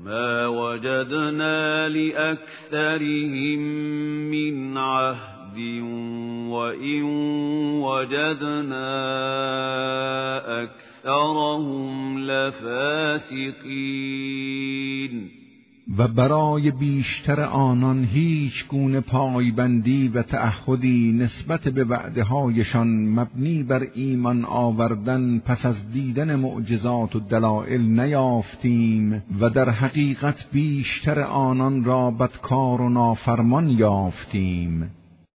ما وجدنا لأكثرهم من عهد وإن وجدنا أكثرهم لفاسقین. و برای بیشتر آنان هیچ گونه پایبندی و تعهدی نسبت به وعده‌هایشان مبنی بر ایمان آوردن پس از دیدن معجزات و دلائل نیافتیم و در حقیقت بیشتر آنان را بدکار و نافرمان یافتیم.